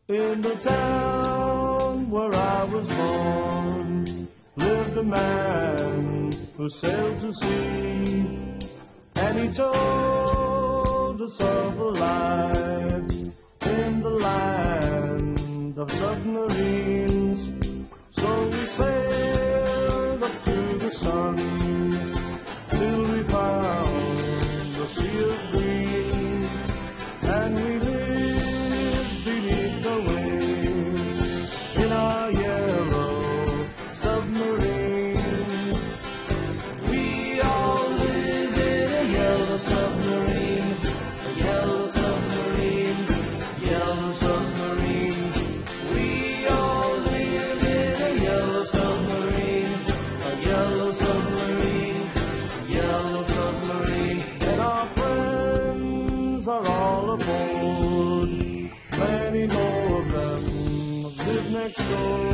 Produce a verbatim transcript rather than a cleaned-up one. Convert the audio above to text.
In the town where I was born lived a man who sailed to sea, and he told us of a life in the land of submarines. So we sailed up to the sun till we found the sea of green, and we lived beneath the waves in our yellow submarine. We all live in a yellow submarine, a yellow submarine, yellow submarine. We all live in a yellow submarine, a yellow submarine, yellow submarine. And our friends are all aboard, many more of them live next door.